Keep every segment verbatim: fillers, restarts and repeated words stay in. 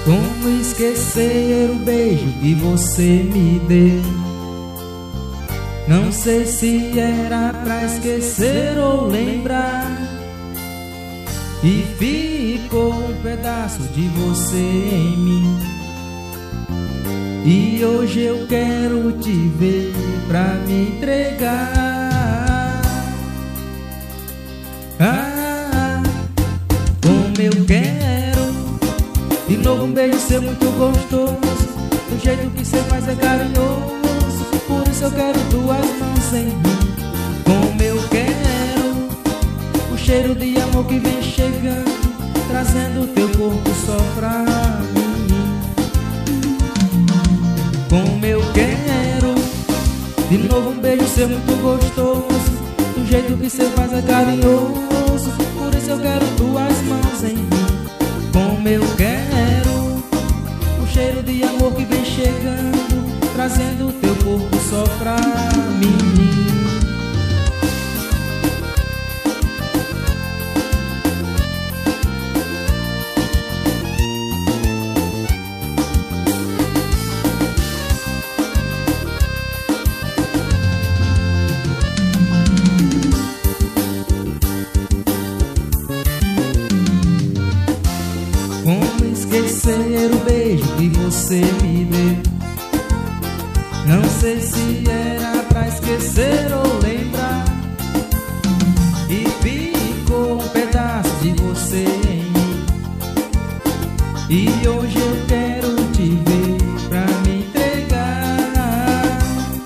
Como esquecer o beijo que você me deu? Não sei se era pra esquecer ou lembrar, e ficou um pedaço de você em mim. E hoje eu quero te ver pra me entregar. Ah, como eu quero de novo um beijo seu muito gostoso, do jeito que cê faz é carinhoso. Por isso eu quero tuas mãos em mim. Como eu quero o cheiro de amor que vem chegando, trazendo teu corpo só pra mim. Como eu quero de novo um beijo seu muito gostoso, do jeito que cê faz é carinhoso. Por isso eu quero tuas mãos em mim. Como eu quero o cheiro de amor que vem chegando, trazendo teu corpo só pra mim. Como esquecer o beijo que você me deu? Não sei se era pra esquecer ou lembrar, e ficou um pedaço de você em mim. E hoje eu quero te ver pra me entregar.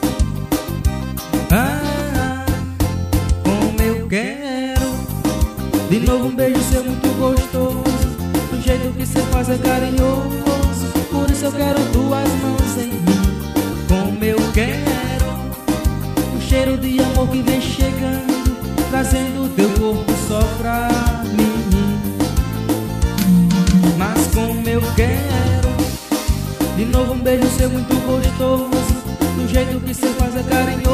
Ah, como eu quero de novo um beijo seu muito gostoso, do jeito que cê faz é carinhoso. Por isso eu quero tuas mãos em mim. Como eu quero o cheiro de amor que vem chegando, trazendo teu corpo só pra mim. Mas como eu quero de novo um beijo seu muito gostoso, do jeito que cê faz é carinhoso.